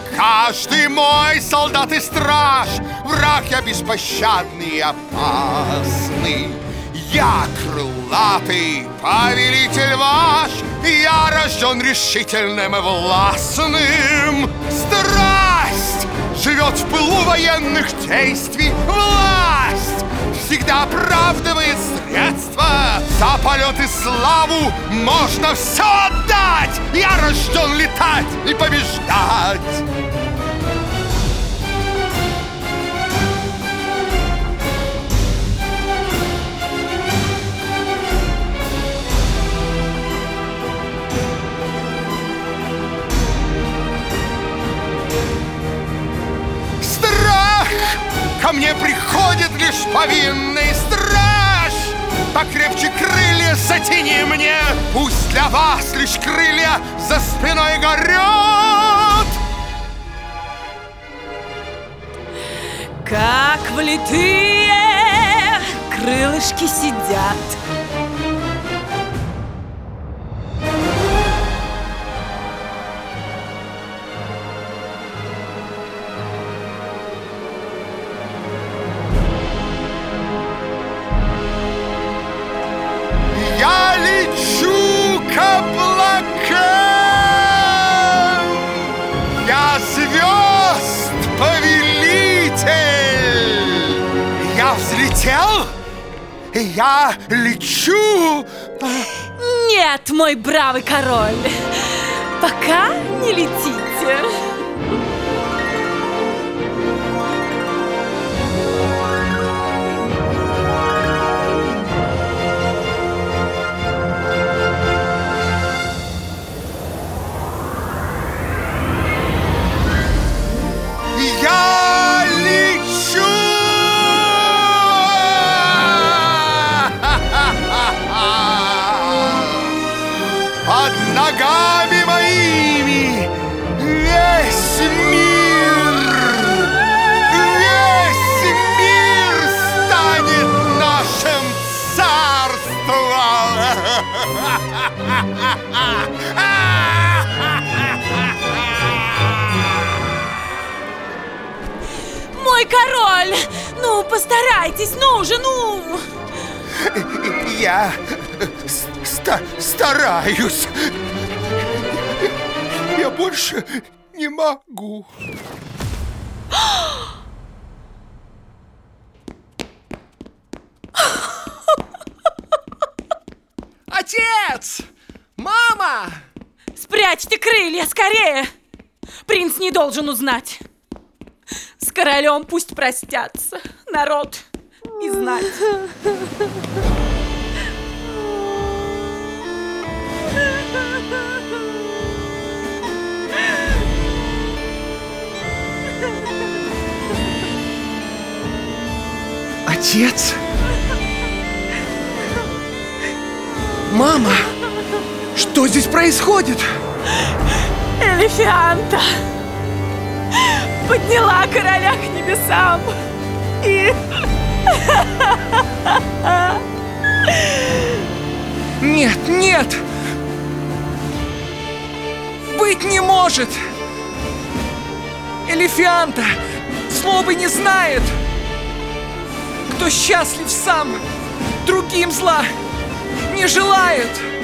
Каждый мой солдат и страж, враг я беспощадный и опасный. Я крылатый повелитель ваш, я рожден решительным и властным. Страсть живет в пылу военных действий, власть всегда оправдывает средства. За полет и славу можно все отдать. Я рожден летать и побеждать. Ко мне приходит лишь повинный страж. Покрепче крылья затяни мне, пусть для вас лишь крылья за спиной горят. Как влитые крылышки сидят. Я лечу к облакам, я звезд повелитель. Я взлетел, я лечу. Нет, мой бравый король, пока не летите. Я лечу! Под ногами моими весь мир станет нашим царством! Мой король, ну постарайтесь, ну уже, ну. Я стараюсь. Я больше не могу. Отец! Мама! Спрячьте крылья, скорее! Принц не должен узнать. С королем пусть простятся народ и знать. Отец? Мама! Что здесь происходит? Элефианта подняла короля к небесам и... Нет, нет! Быть не может! Элефианта злобы не знает! Кто счастлив сам, другим зла не желает!